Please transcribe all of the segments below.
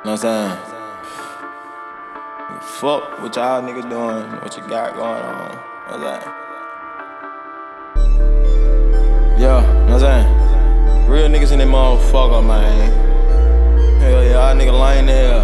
know what I'm saying? Fuck what y'all niggas doing, what you got going on. Know what I'm saying? Yeah, know what I'm saying? Real niggas in that motherfucker, man. Hell yeah, y'all niggas lame the hell.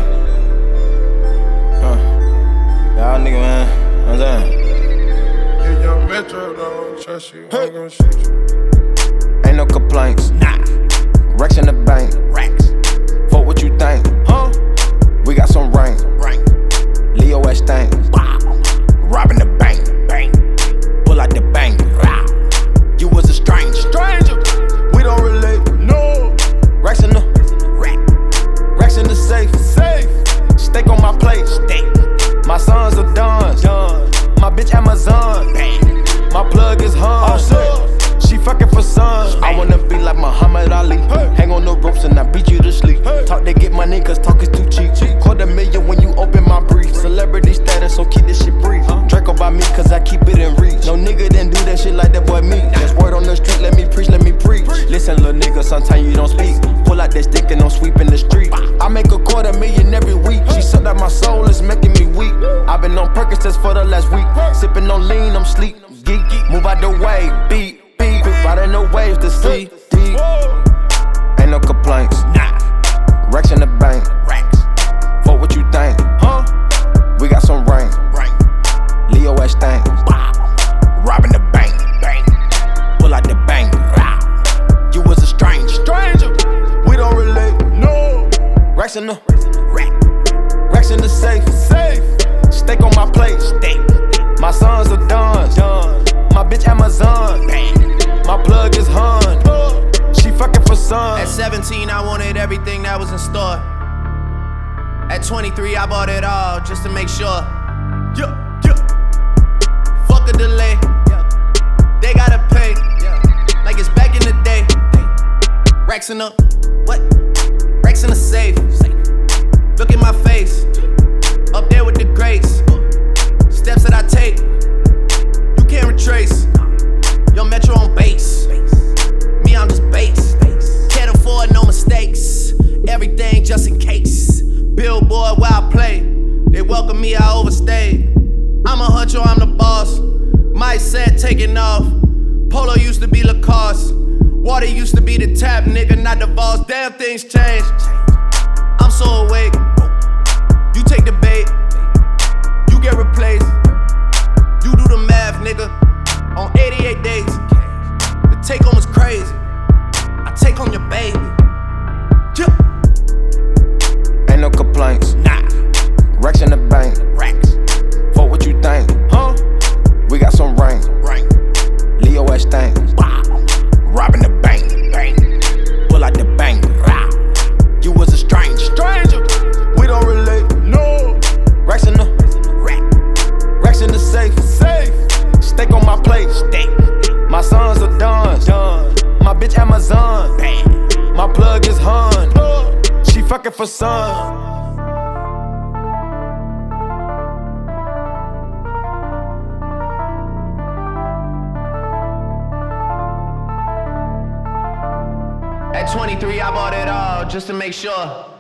Y'all niggas, man. Know what I'm saying? Yeah, young Metro don't trust you, I'm gon' shoot you. Ain't no complaints. Nah. Racks in the bank. Racks. Fuck what you think. Huh? We got some rank. Rank. Leo S. Stank. Wow. Robbing the bank. Bang. Pull out the bank. Wow. You was a stranger. Stranger. We don't relate. No. Racks in the Rack. racks in the safe. Safe. Steak on my plate. Steak. My sons are done. My bitch Amazon. Bang. My plug is Hun. Awesome. She fucking for sons. I wanna be like Muhammad Ali. Hey. Hang on the ropes and I beat you to sleep. Hey. Talk to get money cause talk is too cheap. $250,000 when you open my brief. Celebrity status, so keep this shit brief. Draco by me cause I keep it in reach. No nigga didn't do that shit like that boy me. That's word on the street, let me preach, let me preach. Listen little nigga, sometimes you don't speak. Pull out that stick and I'm sweeping the street. I make $250,000 every week. She sucked out my soul, it's making me weak. I've been on Percocets for the last week. Sipping on lean, I'm sleep. Geek, move out the way, beat. Riding the waves to see deep. Ain't no complaints. Nah. Racks in the bank. Racks. Fuck what you think. Huh? We got some rank. Rank. Leo S. Stank. Wow. Robbing the bank. Bang. Pull out the bank. Wow. You was a stranger. Stranger. We don't relate. No. Racks in the Rack. racks in the safe. Safe. Steak on my plate. Steak. My sons are done. My bitch Amazon. Bang. My plug is Hun. She fucking for sons. At 17, I wanted everything that was in store. At 23, I bought it all just to make sure. Yeah. Yeah. Fuck a delay. They gotta pay. Like it's back in the day. Racks in the what? Racks in the safe. Look at my face. Up there with the greats. Steps that I take, you can't retrace. Young Metro on base. Me, I'm just base. Can't afford no mistakes. Everything just in case. Billboard where I play. They welcome me, I overstayed. I'm a huncho, I'm the boss. My set taking off. Polo used to be Lacoste. Water used to be the tap, nigga, not the boss. Damn, things changed. I'm so awake. You take the bait. You get replaced. You do the math, nigga. On 88 days. The take home was crazy. I take home your baby. Yeah. Ain't no complaints. Nah. Racks in the bank. Racks. Fuck what you think. Huh? We got some rank. Rank. Leo S. Stank. Wow. Robbing the bank. Bang. Pull out the bank. Wow. You was a stranger. Stranger. We don't relate. No. Racks in the Rack. racks in the safe. Safe. Steak on my plate. Steak. My sons are done. My bitch Amazon. Bang. My plug is Hun. She fucking for sons. At 23, I bought it all just to make sure.